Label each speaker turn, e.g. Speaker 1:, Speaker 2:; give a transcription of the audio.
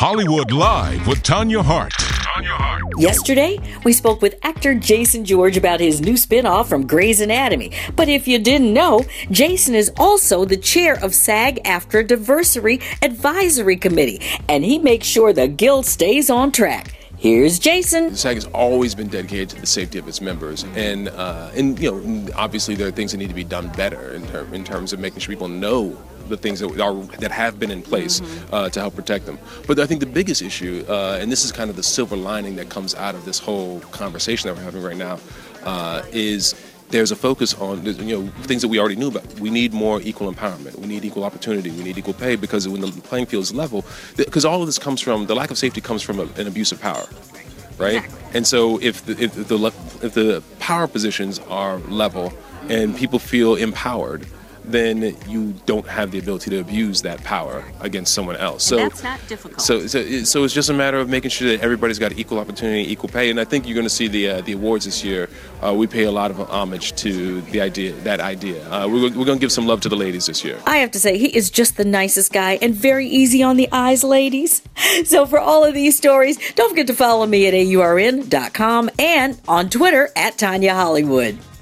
Speaker 1: Hollywood Live with Tanya Hart.
Speaker 2: Yesterday, we spoke with actor Jason George about his new spinoff from Grey's Anatomy. But if you didn't know, Jason is also the chair of SAG-AFTRA Diversity Advisory Committee, and he makes sure the guild stays on track. Here's Jason.
Speaker 3: SAG has always been dedicated to the safety of its members, and obviously there are things that need to be done better in terms of making sure people know the things that have been in place to help protect them. But I think the biggest issue, and this is kind of the silver lining that comes out of this whole conversation that we're having right now, is there's a focus on things that we already knew about. We need more equal empowerment. We need equal opportunity. We need equal pay, because when the playing field is level, because all of this comes from the lack of safety comes from an abuse of power, right? Exactly. And so if the power positions are level and people feel empowered, then you don't have the ability to abuse that power against someone else.
Speaker 4: So that's not difficult.
Speaker 3: So it's just a matter of making sure that everybody's got equal opportunity, equal pay. And I think you're going to see the awards this year. We pay a lot of homage to that idea. We're going to give some love to the ladies this year.
Speaker 2: I have to say, he is just the nicest guy and very easy on the eyes, ladies. So for all of these stories, don't forget to follow me at AURN.com and on Twitter at Tanya Hollywood.